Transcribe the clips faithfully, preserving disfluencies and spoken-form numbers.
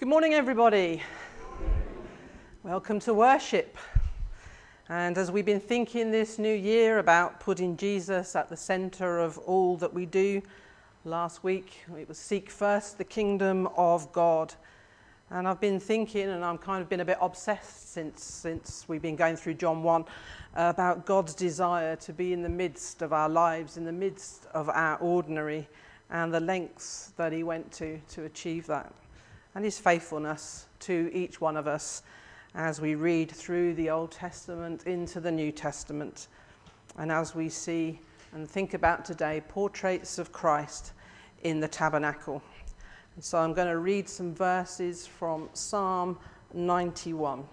Good morning, everybody. Welcome to worship. And as we've been thinking this new year about putting Jesus at the centre of all that we do, last week it was seek first the kingdom of God. And I've been thinking, and I've kind of been a bit obsessed since since we've been going through John one, uh, about God's desire to be in the midst of our lives, in the midst of our ordinary, and the lengths that he went to to achieve that. And his faithfulness to each one of us as we read through the Old Testament into the New Testament. And as we see and think about today, portraits of Christ in the tabernacle. And so I'm going to read some verses from Psalm ninety-one.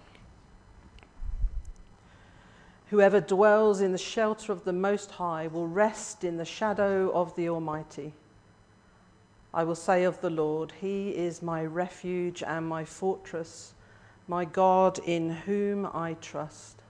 Whoever dwells in the shelter of the Most High will rest in the shadow of the Almighty. I will say of the Lord, he is my refuge and my fortress, my God in whom I trust.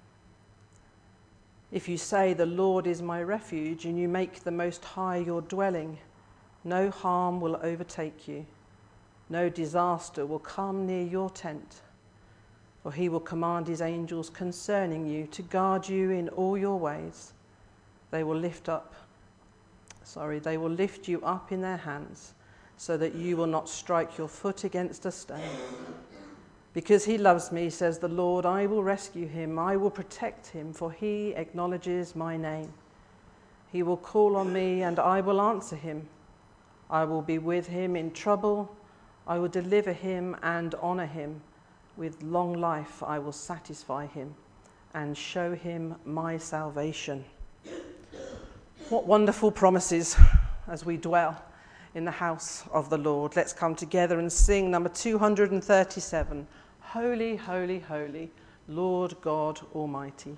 If you say the Lord is my refuge and you make the Most High your dwelling, no harm will overtake you, no disaster will come near your tent, for he will command his angels concerning you to guard you in all your ways. They will lift up Sorry, they will lift you up in their hands so that you will not strike your foot against a stone. Because he loves me, says the Lord, I will rescue him. I will protect him, for he acknowledges my name. He will call on me and I will answer him. I will be with him in trouble. I will deliver him and honor him. With long life I will satisfy him and show him my salvation. What wonderful promises as we dwell in the house of the Lord. Let's come together and sing number two hundred thirty-seven. Holy, holy, holy, Lord God Almighty.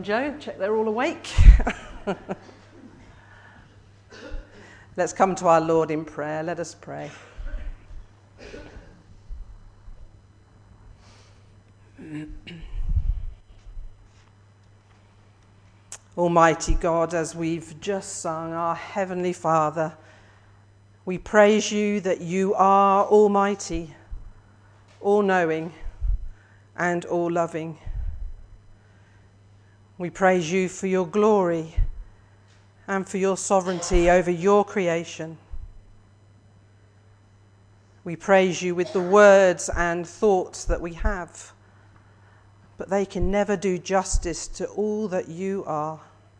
Joe. Check they're all awake. Let's come to our Lord in prayer. Let us pray. Almighty God, as we've just sung, our Heavenly Father, we praise you that you are almighty, all-knowing, and all-loving. We praise you for your glory and for your sovereignty over your creation. We praise you with the words and thoughts that we have, but they can never do justice to all that you are.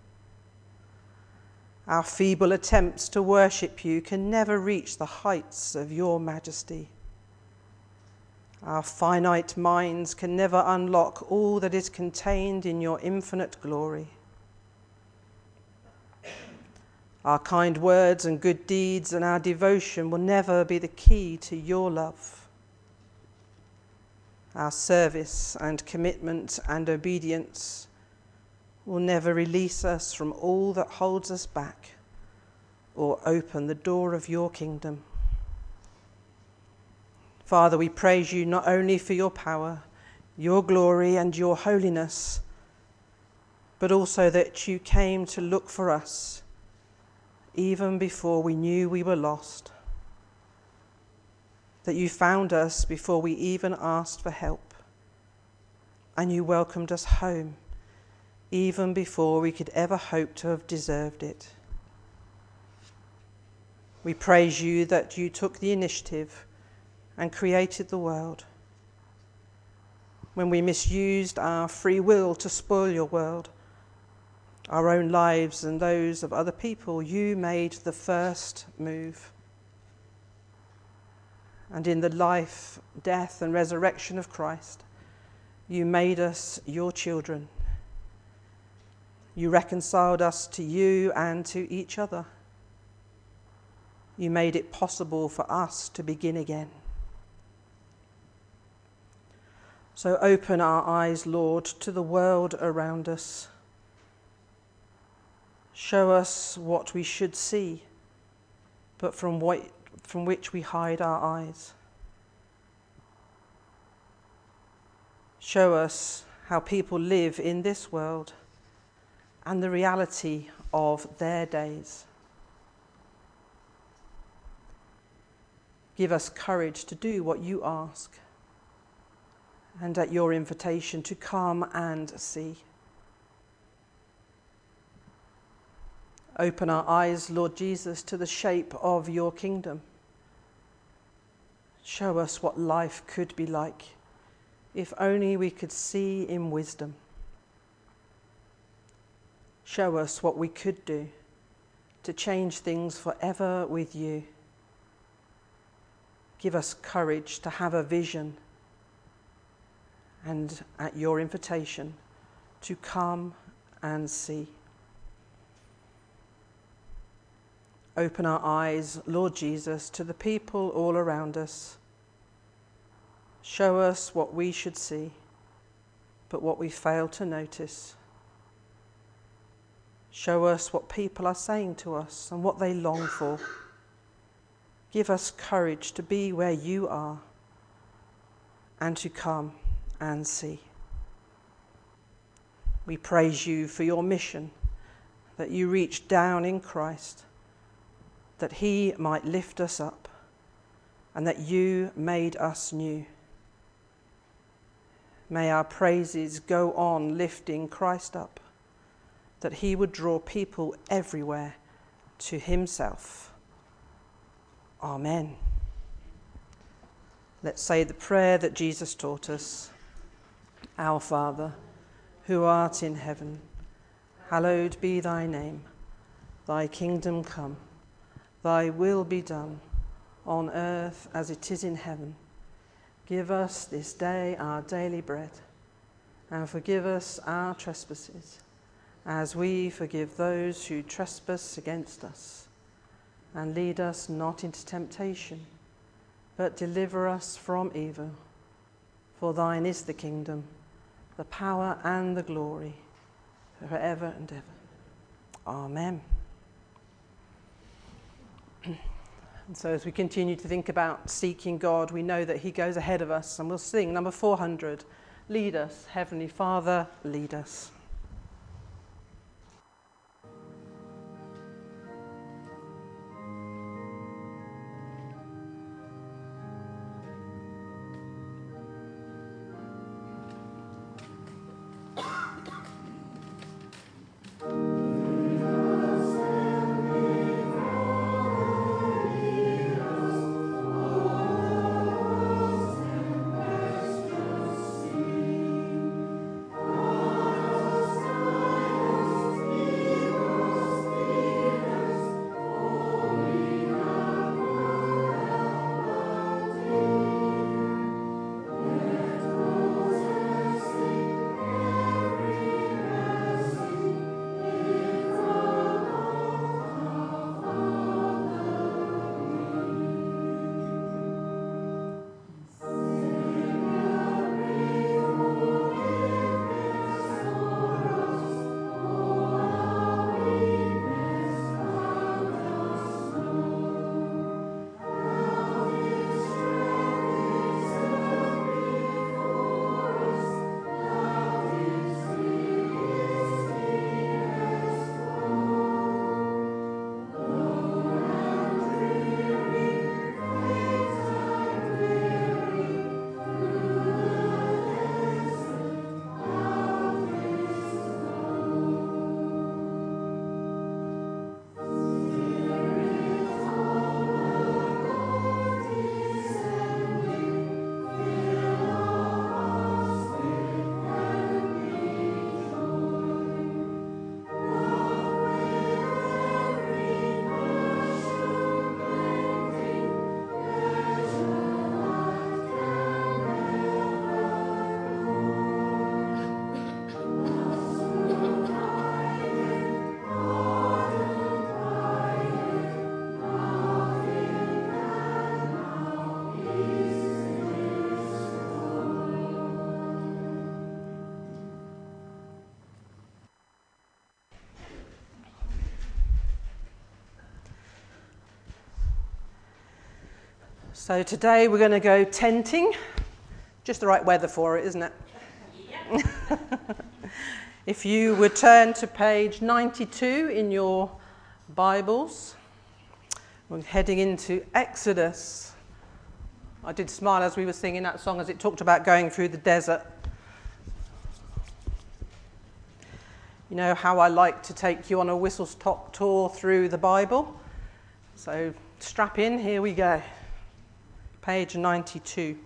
Our feeble attempts to worship you can never reach the heights of your majesty. Our finite minds can never unlock all that is contained in your infinite glory. Our kind words and good deeds and our devotion will never be the key to your love. Our service and commitment and obedience will never release us from all that holds us back or open the door of your kingdom. Father, we praise you not only for your power, your glory and your holiness, but also that you came to look for us even before we knew we were lost. That you found us before we even asked for help, and you welcomed us home even before we could ever hope to have deserved it. We praise you that you took the initiative and created the world. When we misused our free will to spoil your world, our own lives and those of other people, you made the first move. And in the life, death, and resurrection of Christ, you made us your children. You reconciled us to you and to each other. You made it possible for us to begin again. So open our eyes, Lord, to the world around us. Show us what we should see, but from what from which we hide our eyes. Show us how people live in this world and the reality of their days. Give us courage to do what you ask, and at your invitation to come and see. Open our eyes, Lord Jesus, to the shape of your kingdom. Show us what life could be like if only we could see in wisdom. Show us what we could do to change things forever with you. Give us courage to have a vision, and at your invitation to come and see. Open our eyes, Lord Jesus, to the people all around us. Show us what we should see, but what we fail to notice. Show us what people are saying to us and what they long for. Give us courage to be where you are and to come and see. We praise you for your mission, that you reached down in Christ, that he might lift us up, and that you made us new. May our praises go on lifting Christ up, that he would draw people everywhere to himself. Amen. Let's say the prayer that Jesus taught us. Our Father, who art in heaven, hallowed be thy name. Thy kingdom come. Thy will be done, on earth as it is in heaven. Give us this day our daily bread, and forgive us our trespasses, as we forgive those who trespass against us. And lead us not into temptation, but deliver us from evil. For thine is the kingdom, the power and the glory, forever and ever. Amen. And so as we continue to think about seeking God, we know that he goes ahead of us, and we'll sing number four hundred, Lead Us, Heavenly Father, lead us. So today we're going to go tenting. Just the right weather for it, isn't it? Yeah. If you would turn to page ninety-two in your Bibles, we're heading into Exodus. I did smile as we were singing that song as it talked about going through the desert. You know how I like to take you on a whistle-stop tour through the Bible? So strap in, here we go. Page ninety-two.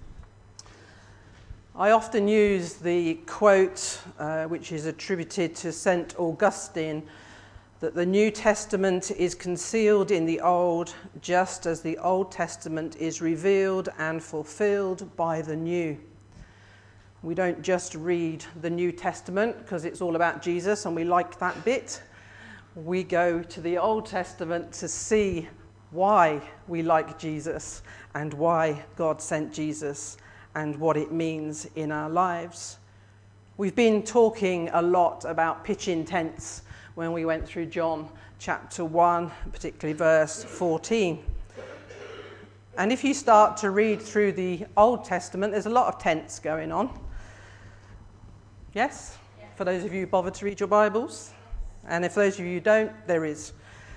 I often use the quote, uh, which is attributed to Saint Augustine, that the New Testament is concealed in the Old, just as the Old Testament is revealed and fulfilled by the New. We don't just read the New Testament because it's all about Jesus and we like that bit. We go to the Old Testament to see why we like Jesus and why God sent Jesus and what it means in our lives. We've been talking a lot about pitching tents when we went through John chapter one, particularly verse fourteen. And if you start to read through the Old Testament, there's a lot of tents going on. Yes? Yes. For those of you who bother to read your Bibles. And if those of you who don't, there is.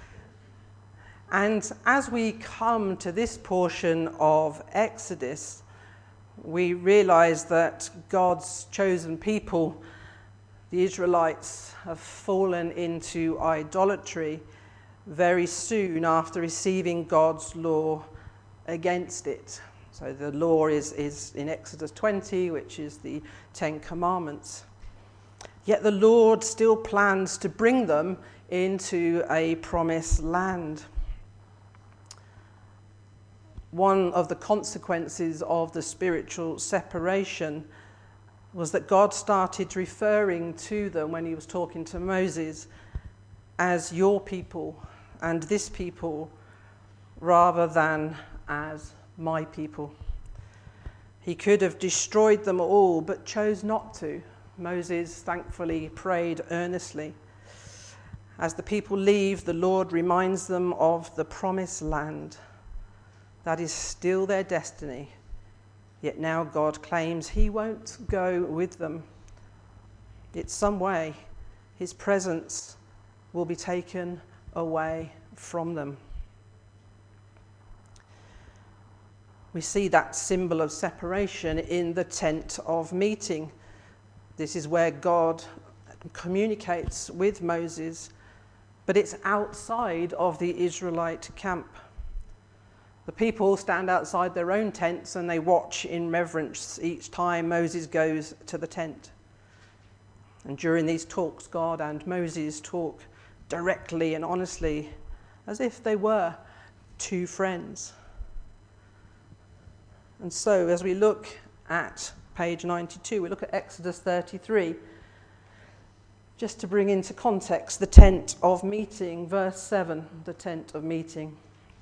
And as we come to this portion of Exodus, we realize that God's chosen people, the Israelites, have fallen into idolatry very soon after receiving God's law against it. So the law is, is in Exodus twenty, which is the Ten Commandments. Yet the Lord still plans to bring them into a promised land. One of the consequences of the spiritual separation was that God started referring to them when he was talking to Moses as your people and this people rather than as my people. He could have destroyed them all but chose not to. Moses thankfully prayed earnestly. As the people leave, the Lord reminds them of the promised land. That is still their destiny. Yet now God claims he won't go with them. It's some way his presence will be taken away from them. We see that symbol of separation in the tent of meeting. This is where God communicates with Moses, but it's outside of the Israelite camp. The people stand outside their own tents and they watch in reverence each time Moses goes to the tent. And during these talks, God and Moses talk directly and honestly, as if they were two friends. And so, as we look at page ninety-two, we look at Exodus thirty-three, just to bring into context the tent of meeting, verse seven, the tent of meeting.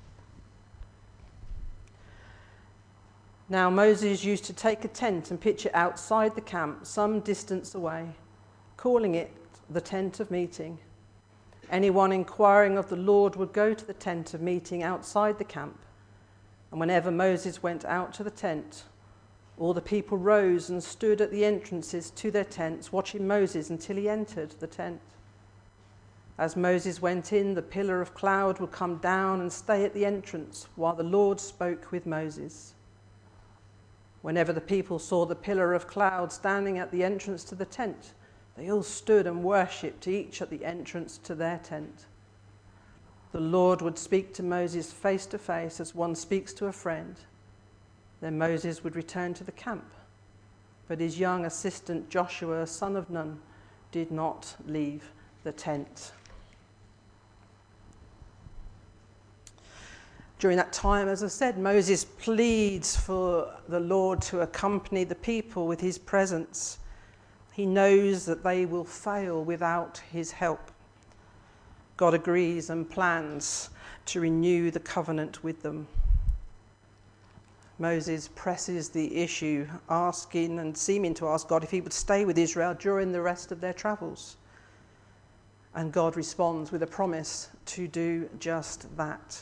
Now Moses used to take a tent and pitch it outside the camp, some distance away, calling it the tent of meeting. Anyone inquiring of the Lord would go to the tent of meeting outside the camp. And whenever Moses went out to the tent, all the people rose and stood at the entrances to their tents, watching Moses until he entered the tent. As Moses went in, the pillar of cloud would come down and stay at the entrance while the Lord spoke with Moses. Whenever the people saw the pillar of cloud standing at the entrance to the tent, they all stood and worshipped, each at the entrance to their tent. The Lord would speak to Moses face to face as one speaks to a friend. Then Moses would return to the camp. But his young assistant Joshua, son of Nun, did not leave the tent. During that time, as I said, Moses pleads for the Lord to accompany the people with his presence. He knows that they will fail without his help. God agrees and plans to renew the covenant with them. Moses presses the issue, asking and seeming to ask God if he would stay with Israel during the rest of their travels. And God responds with a promise to do just that.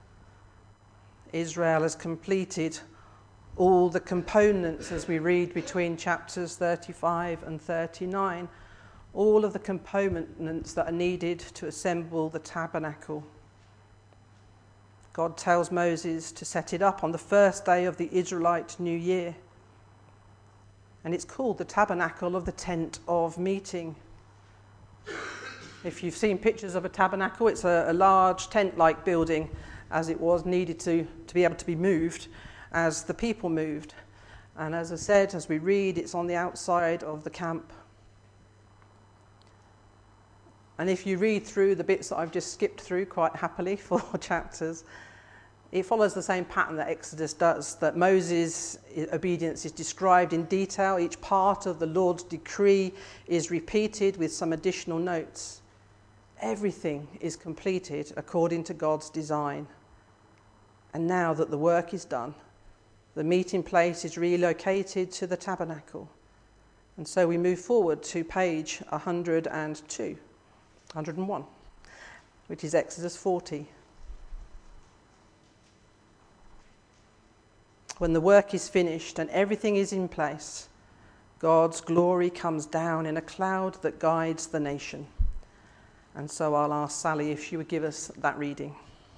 Israel has completed all the components, as we read between chapters thirty-five and thirty-nine, all of the components that are needed to assemble the tabernacle. God tells Moses to set it up on the first day of the Israelite New Year. And it's called the Tabernacle of the Tent of Meeting. If you've seen pictures of a tabernacle, it's a, a large tent-like building, as it was needed to, to be able to be moved as the people moved. And as I said, as we read, it's on the outside of the camp. And if you read through the bits that I've just skipped through quite happily, four chapters, it follows the same pattern that Exodus does, that Moses' obedience is described in detail. Each part of the Lord's decree is repeated with some additional notes. Everything is completed according to God's design. And now that the work is done, the meeting place is relocated to the tabernacle. And so we move forward to page one hundred two, one hundred one, which is Exodus forty. When the work is finished and everything is in place, God's glory comes down in a cloud that guides the nation. And so I'll ask Sally if she would give us that reading.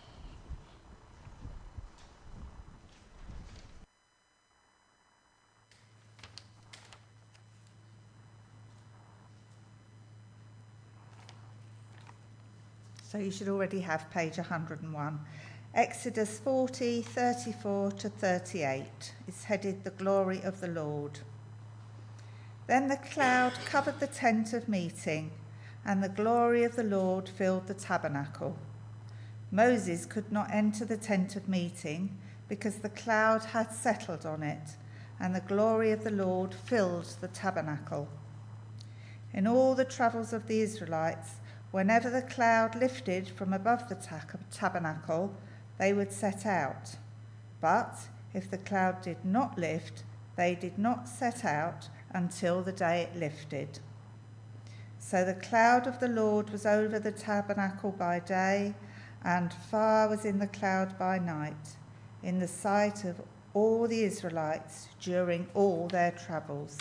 So you should already have page one hundred one. Exodus forty, thirty-four to thirty-eight. It's headed The Glory of the Lord. Then the cloud covered the tent of meeting, and the glory of the Lord filled the tabernacle. Moses could not enter the tent of meeting because the cloud had settled on it, and the glory of the Lord filled the tabernacle. In all the travels of the Israelites, whenever the cloud lifted from above the tabernacle, they would set out. But if the cloud did not lift, they did not set out, until the day it lifted. So the cloud of the Lord was over the tabernacle by day, and fire was in the cloud by night, in the sight of all the Israelites during all their travels.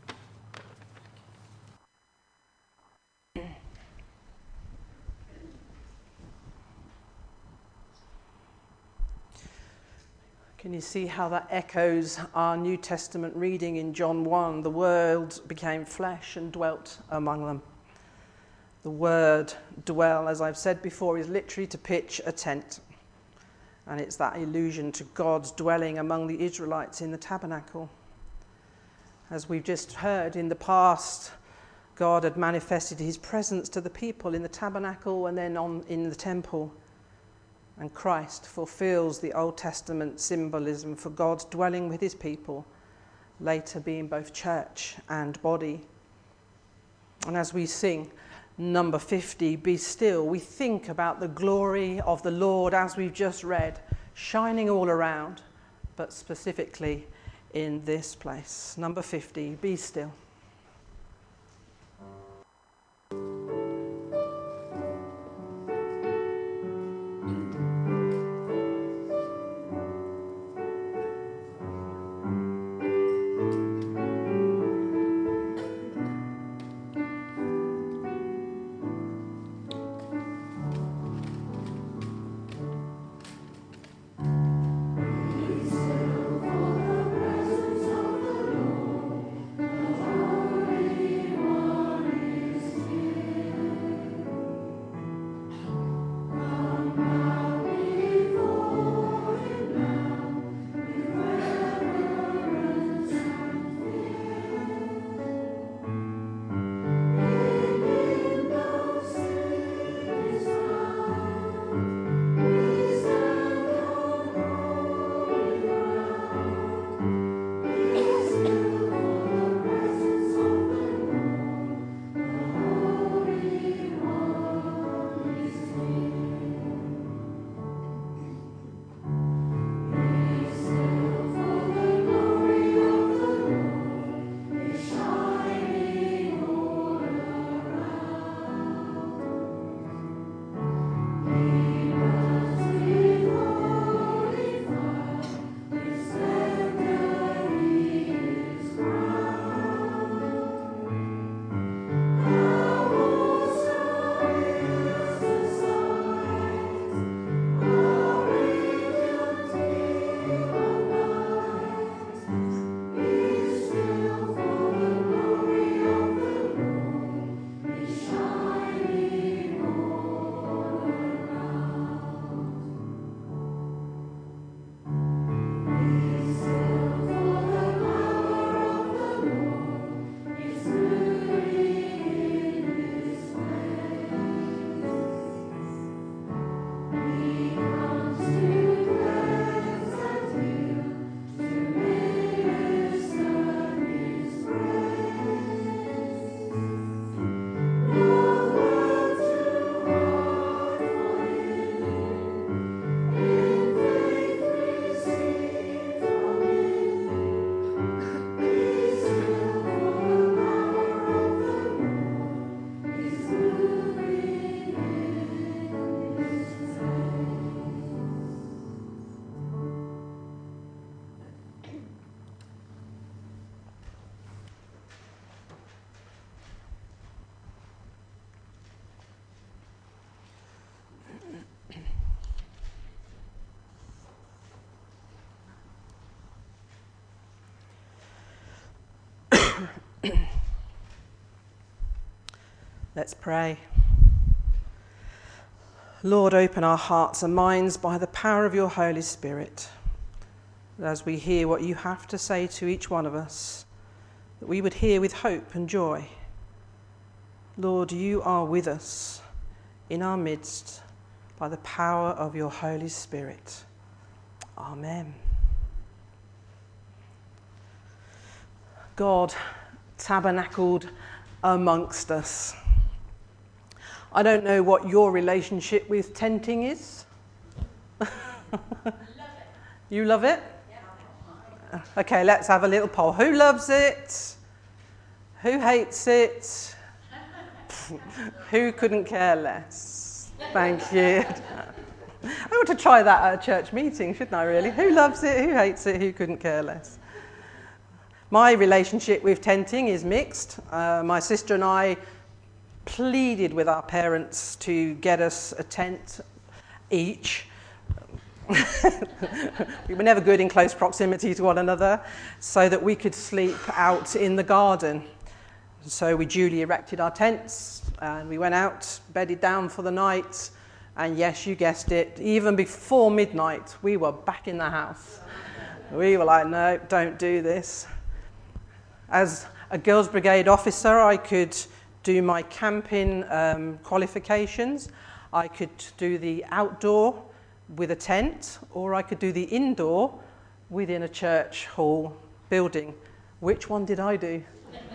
Can you see how that echoes our New Testament reading in John one? The Word became flesh and dwelt among them. The word dwell, as I've said before, is literally to pitch a tent. And it's that allusion to God's dwelling among the Israelites in the tabernacle. As we've just heard, in the past, God had manifested his presence to the people in the tabernacle and then on in the temple. And Christ fulfills the Old Testament symbolism for God's dwelling with his people, later being both church and body. And as we sing number fifty, Be Still, we think about the glory of the Lord, as we've just read, shining all around, but specifically in this place. Number fifty, Be Still. Let's pray. Lord, open our hearts and minds by the power of your Holy Spirit, that as we hear what you have to say to each one of us, that we would hear with hope and joy. Lord, you are with us in our midst by the power of your Holy Spirit. Amen. God tabernacled amongst us. I don't know what your relationship with tenting is. Love it. You love it? Yeah. Okay, let's have a little poll. Who loves it? Who hates it? Who couldn't care less? Thank you. I ought to try that at a church meeting, shouldn't I, really? Who loves it? Who hates it? Who couldn't care less? My relationship with tenting is mixed. Uh, my sister and I pleaded with our parents to get us a tent each. We were never good in close proximity to one another, so that we could sleep out in the garden. So we duly erected our tents and we went out, bedded down for the night, and yes, you guessed it, even before midnight we were back in the house. We were like, no, don't do this. As a Girls' Brigade officer, I could do my camping um, qualifications. I could do the outdoor with a tent, or I could do the indoor within a church hall building. Which one did I do?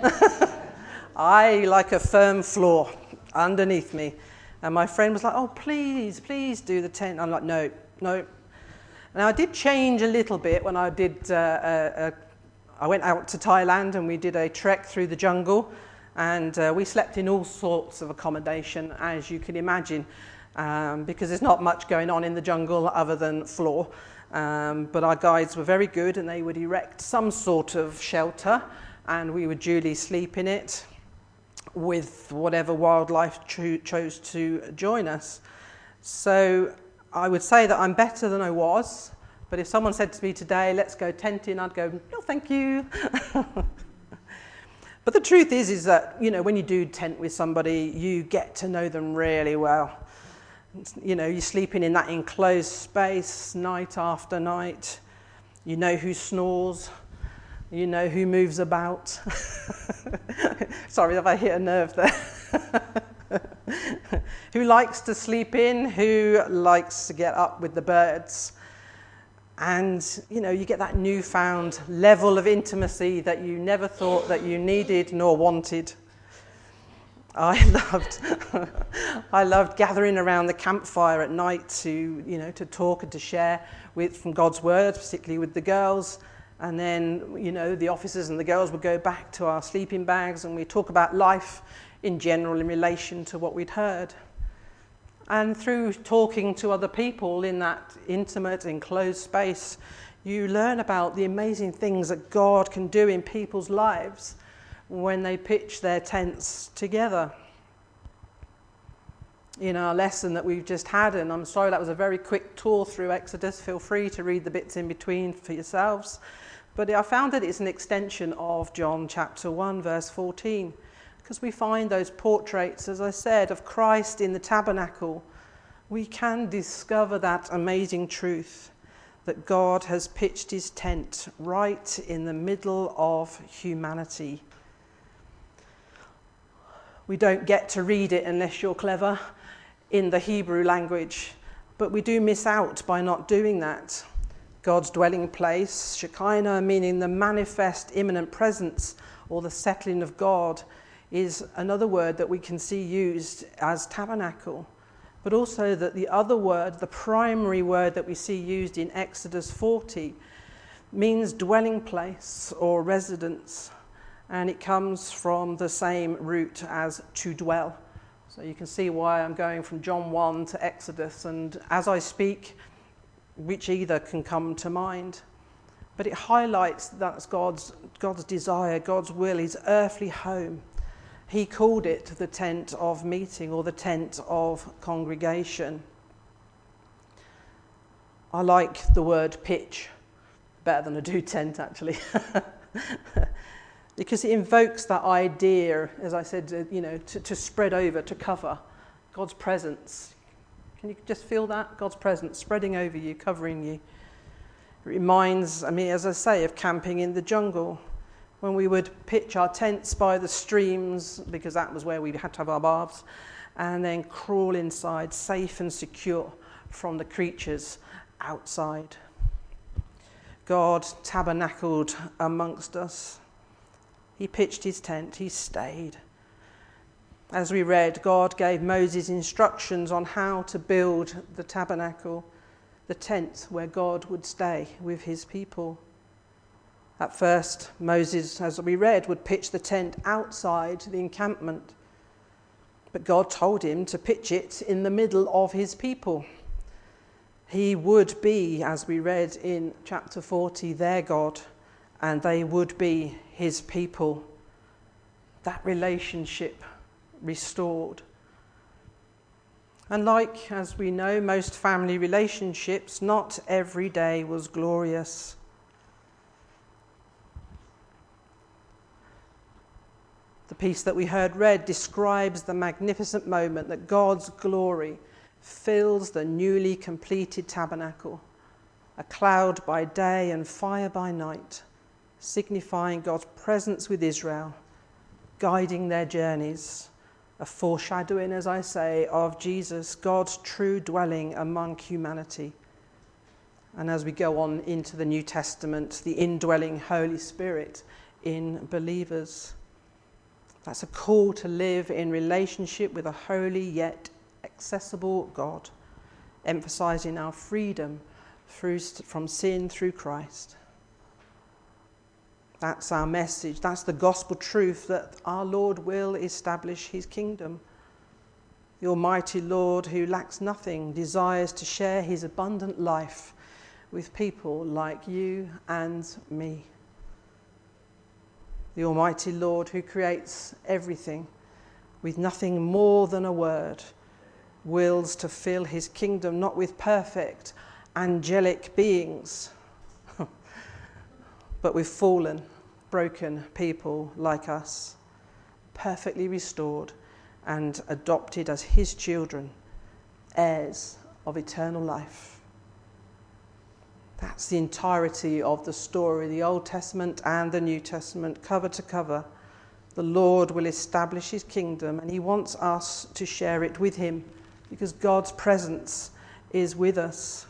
I like a firm floor underneath me. And my friend was like, oh, please, please do the tent. I'm like, no, no. Now, I did change a little bit when I did, uh, uh, uh, I went out to Thailand and we did a trek through the jungle, and uh, we slept in all sorts of accommodation, as you can imagine, um, because there's not much going on in the jungle other than floor. Um, but our guides were very good, and they would erect some sort of shelter, and we would duly sleep in it with whatever wildlife cho- chose to join us. So I would say that I'm better than I was, but if someone said to me today, let's go tenting, I'd go, no, thank you. But the truth is, is that, you know, when you do tent with somebody, you get to know them really well. You know, you're sleeping in that enclosed space night after night. You know who snores. You know who moves about. Sorry if I hit a nerve there. Who likes to sleep in, who likes to get up with the birds. And, you know, you get that newfound level of intimacy that you never thought that you needed nor wanted. I loved, I loved gathering around the campfire at night to, you know, to talk and to share with from God's word, particularly with the girls. And then, you know, the officers and the girls would go back to our sleeping bags and we'd talk about life in general in relation to what we'd heard. And through talking to other people in that intimate, enclosed space, you learn about the amazing things that God can do in people's lives when they pitch their tents together. In our lesson that we've just had, and I'm sorry that was a very quick tour through Exodus, feel free to read the bits in between for yourselves, but I found that it's an extension of John chapter one, verse fourteen, because we find those portraits, as I said, of Christ in the tabernacle. We can discover that amazing truth that God has pitched his tent right in the middle of humanity. We don't get to read it unless you're clever in the Hebrew language, but we do miss out by not doing that. God's dwelling place, Shekinah, meaning the manifest imminent presence or the settling of God, is another word that we can see used as tabernacle. But also that the other word, the primary word that we see used in Exodus forty, means dwelling place or residence. And it comes from the same root as to dwell. So you can see why I'm going from John one to Exodus, and as I speak, which either can come to mind. But it highlights that's God's, God's desire, God's will, his earthly home. He called it the tent of meeting or the tent of congregation. I like the word pitch better than I do tent, actually. Because it invokes that idea, as I said, you know, to, to spread over, to cover God's presence. Can you just feel that? God's presence spreading over you, covering you. It reminds me, as I say, of camping in the jungle, when we would pitch our tents by the streams, because that was where we had to have our baths, and then crawl inside, safe and secure from the creatures outside. God tabernacled amongst us. He pitched his tent, he stayed. As we read, God gave Moses instructions on how to build the tabernacle, the tent where God would stay with his people. At first, Moses, as we read, would pitch the tent outside the encampment. But God told him to pitch it in the middle of his people. He would be, as we read in chapter forty, their God, and they would be his people. That relationship restored. And like, as we know, most family relationships, not every day was glorious. The piece that we heard read describes the magnificent moment that God's glory fills the newly completed tabernacle, a cloud by day and fire by night, signifying God's presence with Israel, guiding their journeys, a foreshadowing, as I say, of Jesus, God's true dwelling among humanity. And as we go on into the New Testament, the indwelling Holy Spirit in believers. That's a call to live in relationship with a holy yet accessible God, emphasizing our freedom through, from sin through Christ. That's our message. That's the gospel truth that our Lord will establish his kingdom. The Almighty Lord, who lacks nothing, desires to share his abundant life with people like you and me. The Almighty Lord, who creates everything with nothing more than a word, wills to fill his kingdom not with perfect angelic beings, but with fallen, broken people like us, perfectly restored and adopted as his children, heirs of eternal life. That's the entirety of the story, the Old Testament and the New Testament, cover to cover. The Lord will establish his kingdom, and he wants us to share it with him, because God's presence is with us.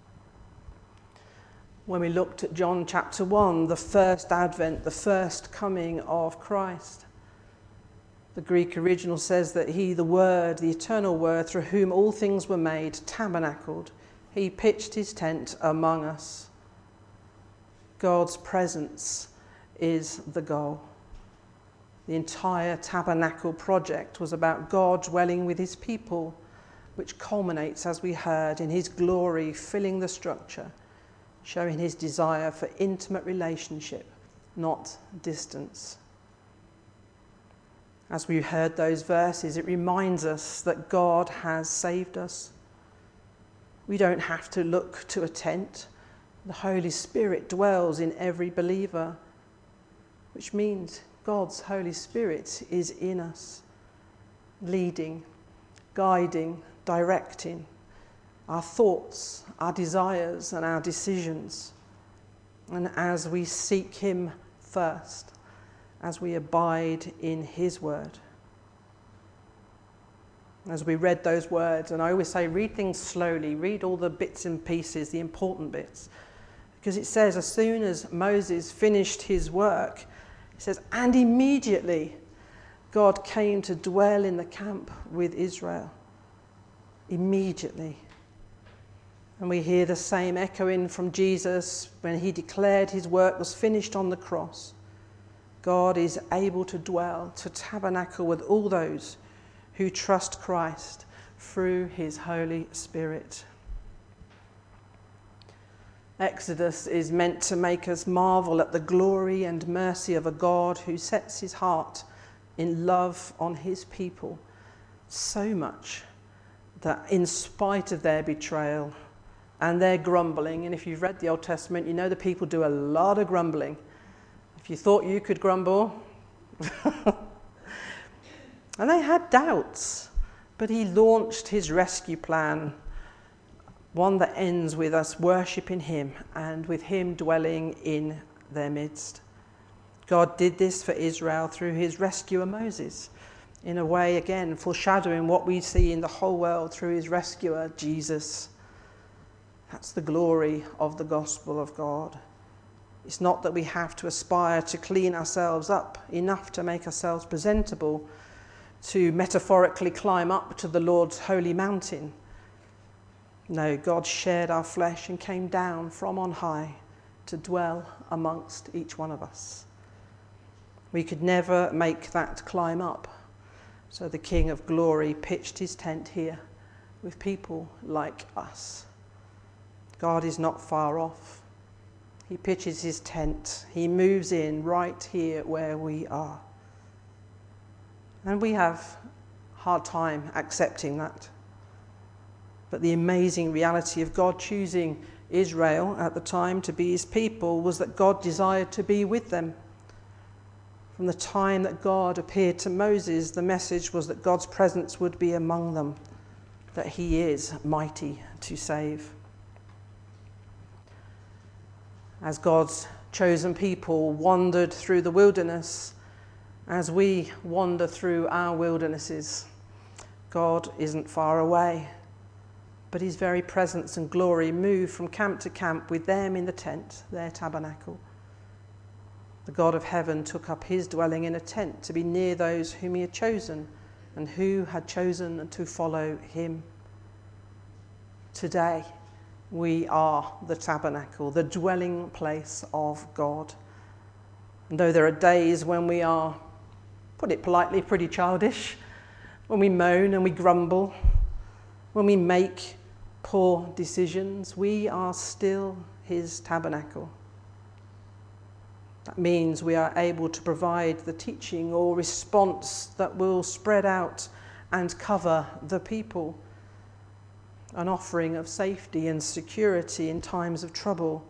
When we looked at John chapter one, the first advent, the first coming of Christ, the Greek original says that he, the Word, the eternal Word, through whom all things were made, tabernacled. He pitched his tent among us. God's presence is the goal. The entire tabernacle project was about God dwelling with his people, which culminates, as we heard, in his glory filling the structure, showing his desire for intimate relationship, not distance. As we heard those verses, it reminds us that God has saved us. We don't have to look to a tent. The Holy Spirit dwells in every believer, which means God's Holy Spirit is in us, leading, guiding, directing our thoughts, our desires, and our decisions. And as we seek him first, as we abide in his word. As we read those words, and I always say, read things slowly, read all the bits and pieces, the important bits. Because it says, as soon as Moses finished his work, it says, and immediately God came to dwell in the camp with Israel. Immediately. And we hear the same echoing from Jesus when he declared his work was finished on the cross. God is able to dwell, to tabernacle with all those who trust Christ through his Holy Spirit. Exodus is meant to make us marvel at the glory and mercy of a God who sets his heart in love on his people so much that in spite of their betrayal and their grumbling, and if you've read the Old Testament, you know the people do a lot of grumbling. If you thought you could grumble, and they had doubts, but he launched his rescue plan, one that ends with us worshipping him and with him dwelling in their midst. God did this for Israel through his rescuer Moses, in a way, again, foreshadowing what we see in the whole world through his rescuer Jesus. That's the glory of the gospel of God. It's not that we have to aspire to clean ourselves up enough to make ourselves presentable, to metaphorically climb up to the Lord's holy mountain. No, God shared our flesh and came down from on high to dwell amongst each one of us. We could never make that climb up. So the King of Glory pitched his tent here with people like us. God is not far off. He pitches his tent. He moves in right here where we are. And we have a hard time accepting that. But the amazing reality of God choosing Israel at the time to be his people was that God desired to be with them. From the time that God appeared to Moses, the message was that God's presence would be among them, that he is mighty to save. As God's chosen people wandered through the wilderness, as we wander through our wildernesses, God isn't far away, but his very presence and glory move from camp to camp with them in the tent, their tabernacle. The God of heaven took up his dwelling in a tent to be near those whom he had chosen and who had chosen to follow him. Today, we are the tabernacle, the dwelling place of God. And though there are days when we are, put it politely, pretty childish, when we moan and we grumble, when we make poor decisions, we are still his tabernacle. That means we are able to provide the teaching or response that will spread out and cover the people. An offering of safety and security in times of trouble.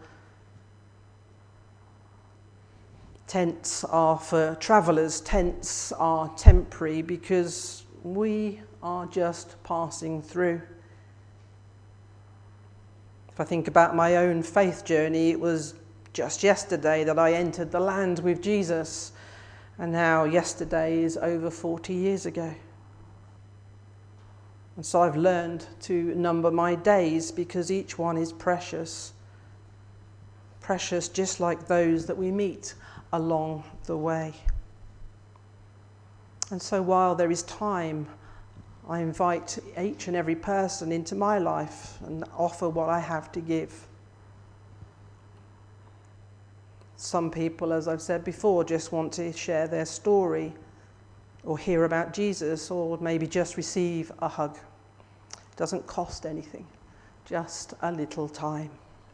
Tents are for travellers. Tents are temporary because we are just passing through. If I think about my own faith journey, it was just yesterday that I entered the land with Jesus, and now yesterday is over forty years ago. And so I've learned to number my days because each one is precious. Precious just like those that we meet along the way. And so while there is time, I invite each and every person into my life and offer what I have to give. Some people, as I've said before, just want to share their story or hear about Jesus or maybe just receive a hug. It doesn't cost anything, just a little time.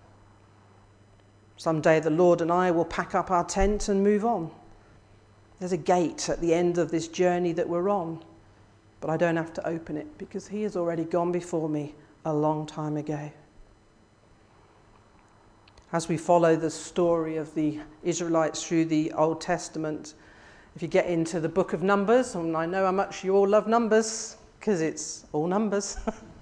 Someday the Lord and I will pack up our tent and move on. There's a gate at the end of this journey that we're on, but I don't have to open it because he has already gone before me a long time ago. As we follow the story of the Israelites through the Old Testament, if you get into the book of Numbers, and I know how much you all love Numbers, because it's all numbers,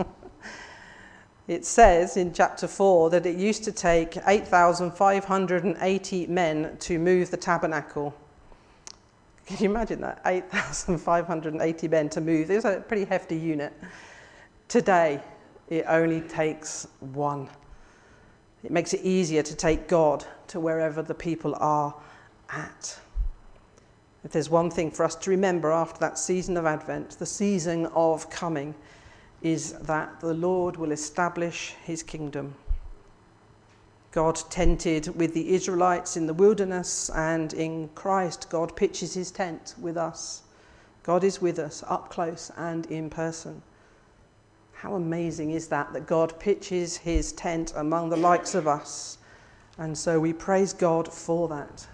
it says in chapter four that it used to take eight thousand five hundred eighty men to move the tabernacle. Can you imagine that? eight thousand five hundred eighty men to move. It was a pretty hefty unit. Today, it only takes one. It makes it easier to take God to wherever the people are at. If there's one thing for us to remember after that season of Advent, the season of coming, is that the Lord will establish his kingdom. God tented with the Israelites in the wilderness, and in Christ, God pitches his tent with us. God is with us up close and in person. How amazing is that, that God pitches his tent among the likes of us. And so we praise God for that.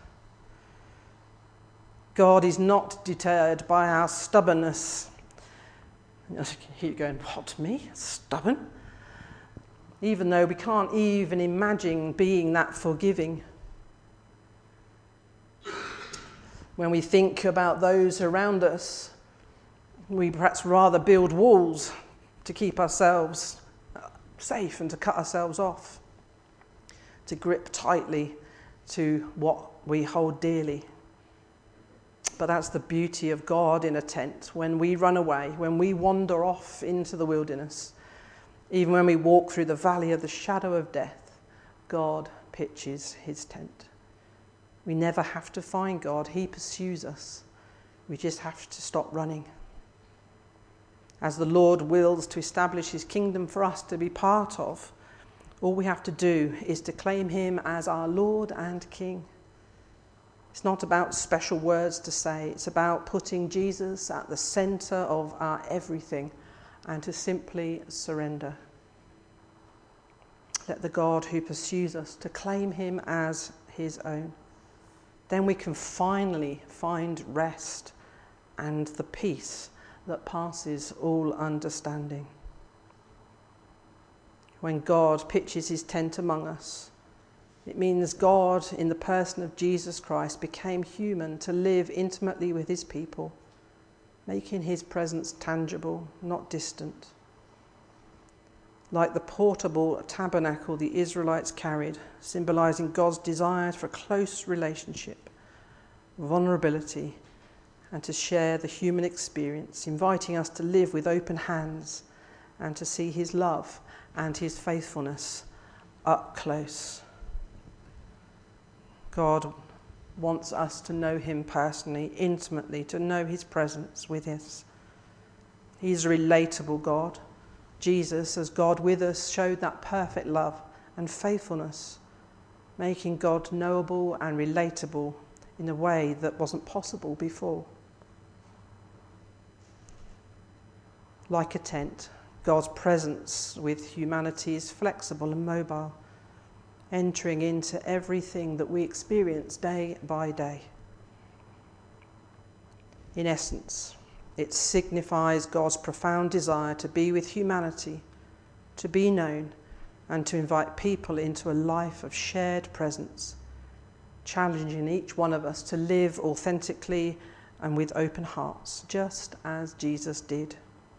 God is not deterred by our stubbornness. You're going, what, me? Stubborn? Even though we can't even imagine being that forgiving. When we think about those around us, we perhaps rather build walls to keep ourselves safe and to cut ourselves off, to grip tightly to what we hold dearly. But that's the beauty of God in a tent. When we run away, when we wander off into the wilderness, even when we walk through the valley of the shadow of death, God pitches his tent. We never have to find God. He pursues us. We just have to stop running. As the Lord wills to establish his kingdom for us to be part of, All we have to do is to claim him as our Lord and King. It's not about special words to say. It's about putting Jesus at the centre of our everything and to simply surrender. Let the God who pursues us to claim him as his own. Then we can finally find rest and the peace that passes all understanding. When God pitches his tent among us, it means God, in the person of Jesus Christ, became human to live intimately with his people, making his presence tangible, not distant. Like the portable tabernacle the Israelites carried, symbolising God's desire for a close relationship, vulnerability, and to share the human experience, inviting us to live with open hands and to see his love and his faithfulness up close. God wants us to know him personally, intimately, to know his presence with us. He's a relatable God. Jesus, as God with us, showed that perfect love and faithfulness, making God knowable and relatable in a way that wasn't possible before. Like a tent, God's presence with humanity is flexible and mobile, entering into everything that we experience day by day. In essence, it signifies God's profound desire to be with humanity, to be known, and to invite people into a life of shared presence, challenging each one of us to live authentically and with open hearts, just as Jesus did.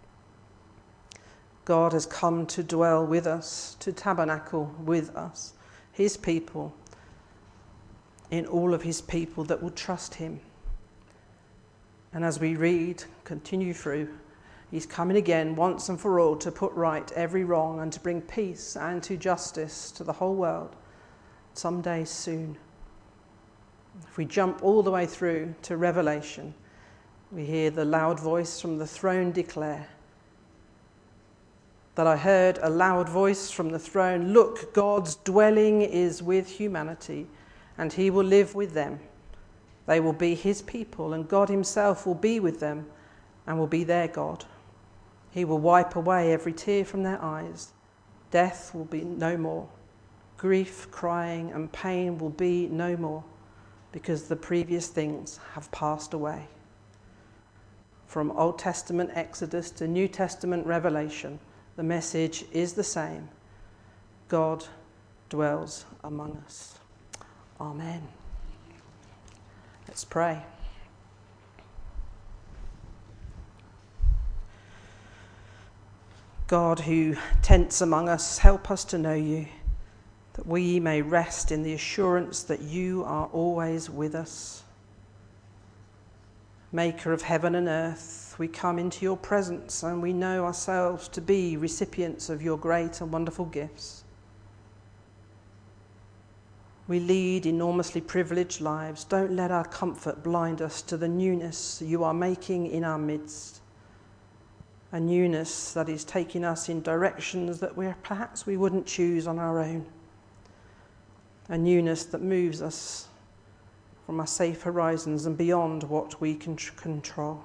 God has come to dwell with us, to tabernacle with us, his people, in all of his people that will trust him. And as we read, continue through, he's coming again once and for all to put right every wrong and to bring peace and to justice to the whole world someday soon. If we jump all the way through to Revelation, we hear the loud voice from the throne declare that I heard a loud voice from the throne, "Look, God's dwelling is with humanity, and he will live with them. They will be his people, and God himself will be with them and will be their God. He will wipe away every tear from their eyes. Death will be no more. Grief, crying, and pain will be no more, because the previous things have passed away." From Old Testament Exodus to New Testament Revelation, the message is the same. God dwells among us. Amen. Let's pray. God, who tents among us, help us to know you, that we may rest in the assurance that you are always with us. Maker of heaven and earth, we come into your presence and we know ourselves to be recipients of your great and wonderful gifts. We lead enormously privileged lives. Don't let our comfort blind us to the newness you are making in our midst. A newness that is taking us in directions that we perhaps we wouldn't choose on our own. A newness that moves us from our safe horizons and beyond what we can tr- control.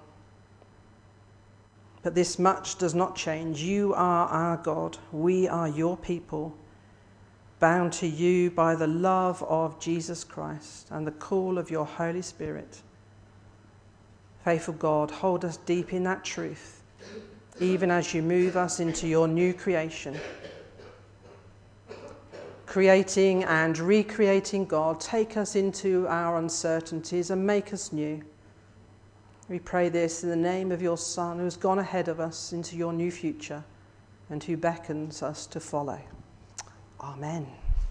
But this much does not change. You are our God. We are your people, bound to you by the love of Jesus Christ and the call of your Holy Spirit. Faithful God, hold us deep in that truth, even as you move us into your new creation. Creating and recreating, God, take us into our uncertainties and make us new. We pray this in the name of your Son, who has gone ahead of us into your new future and who beckons us to follow. Amen.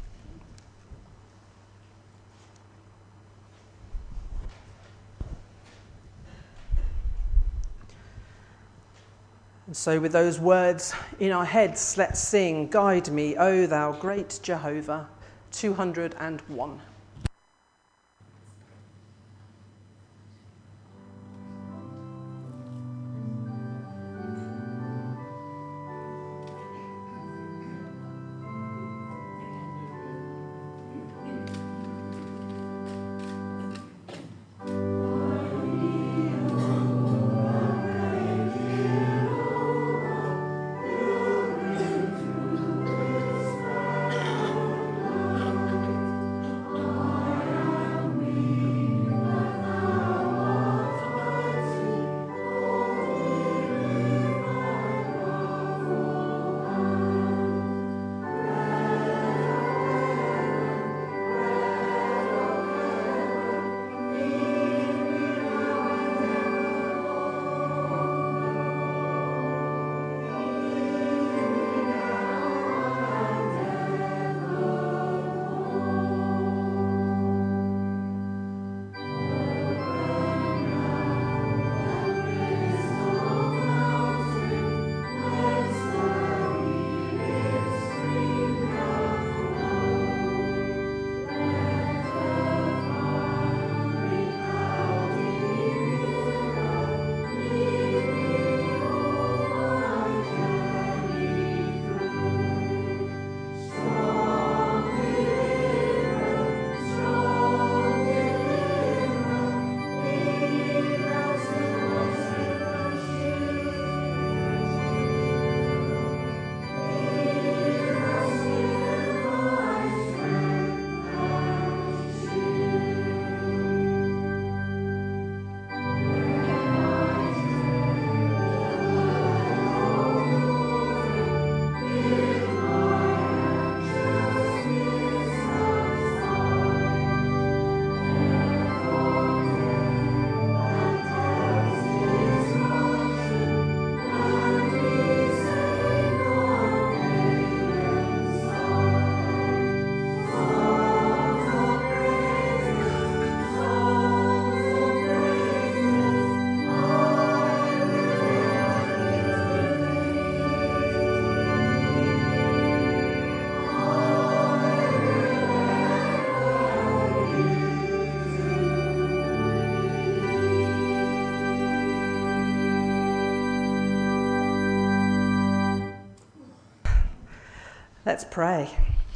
And so with those words in our heads, let's sing, "Guide me, O thou great Jehovah," two hundred and one. Let's pray.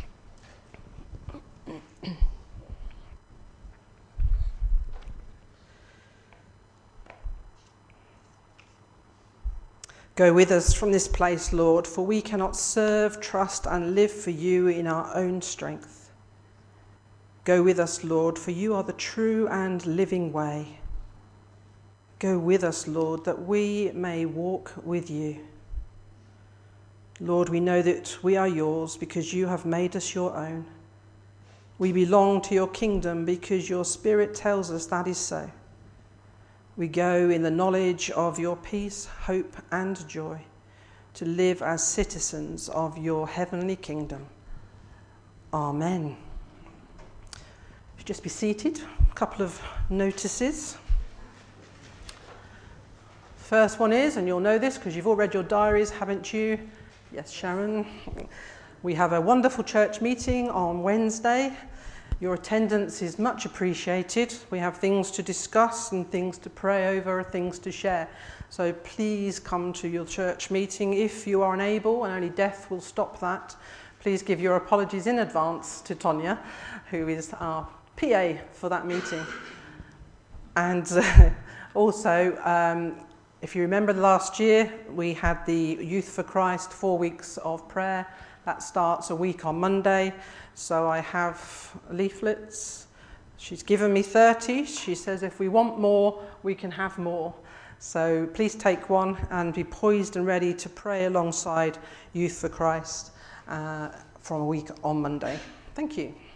Go with us from this place, Lord, for we cannot serve, trust, and live for you in our own strength. Go with us, Lord, for you are the true and living way. Go with us, Lord, that we may walk with you. Lord, we know that we are yours because you have made us your own. We belong to your kingdom because your Spirit tells us that is so. We go in the knowledge of your peace, hope, and joy to live as citizens of your heavenly kingdom. Amen. Just be seated. A couple of notices. First one is, and you'll know this because you've all read your diaries, haven't you? Yes, Sharon. We have a wonderful church meeting on Wednesday. Your attendance is much appreciated. We have things to discuss and things to pray over, things to share. So please come to your church meeting. If you are unable, and only death will stop that, please give your apologies in advance to Tonya, who is our P A for that meeting. And uh, also, um, if you remember last year, we had the Youth for Christ four weeks of prayer. That starts a week on Monday. So I have leaflets. She's given me thirty. She says if we want more, we can have more. So please take one and be poised and ready to pray alongside Youth for Christ uh, from a week on Monday. Thank you.